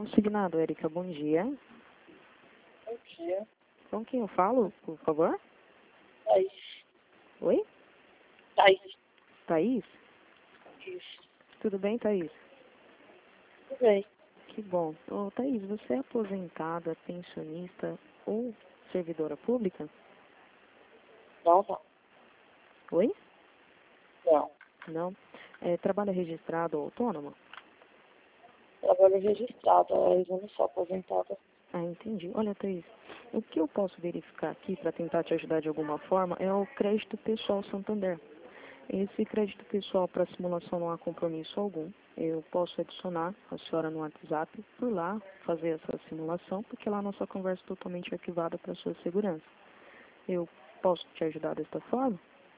Consignado, Érica, bom dia. Bom dia. Com quem eu falo, por favor? Thaís. Oi? Thaís. Thaís? Isso. Tudo bem, Thaís? Tudo bem. Que bom. Ô, Thaís, você é aposentada, pensionista ou servidora pública? Não, não. Oi? Não. Não. Trabalha registrado ou autônomo? Trabalho registrado, mas eu não sou aposentada. Ah, entendi. Olha, Thaís, o que eu posso verificar aqui para tentar te ajudar de alguma forma é o crédito pessoal Santander. Esse crédito pessoal para simulação não há compromisso algum. Eu posso adicionar a senhora no WhatsApp, por lá fazer essa simulação, porque lá a nossa conversa é totalmente arquivada para sua segurança. Eu posso te ajudar desta forma?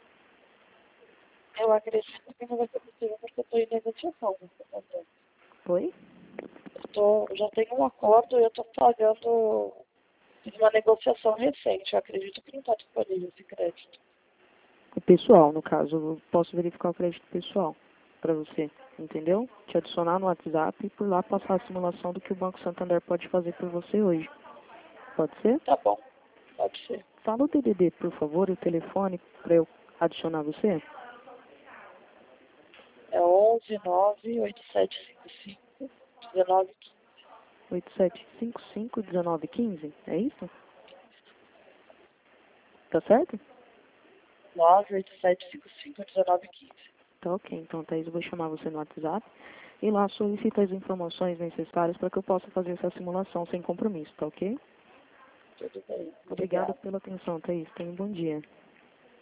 Eu acredito que não vai ser possível porque eu estou em negociação com o Santander. Oi? Eu já tenho um acordo e eu estou pagando fiz uma negociação recente. Eu acredito que não está disponível esse crédito. O pessoal, no caso, eu posso verificar o crédito pessoal para você, entendeu? Te adicionar no WhatsApp e por lá passar a simulação do que o Banco Santander pode fazer por você hoje. Pode ser? Tá bom, pode ser. Fala o DDD, por favor, e o telefone para eu adicionar você. É 11-9-8755-1915. 8755-1915, é isso? Tá certo? 9-8755-1915. Tá ok. Então, Thaís, eu vou chamar você no WhatsApp e lá solicita as informações necessárias para que eu possa fazer essa simulação sem compromisso, tá ok? Tudo bem. Obrigada Obrigada. pela atenção, Thaís. Tenha um bom dia.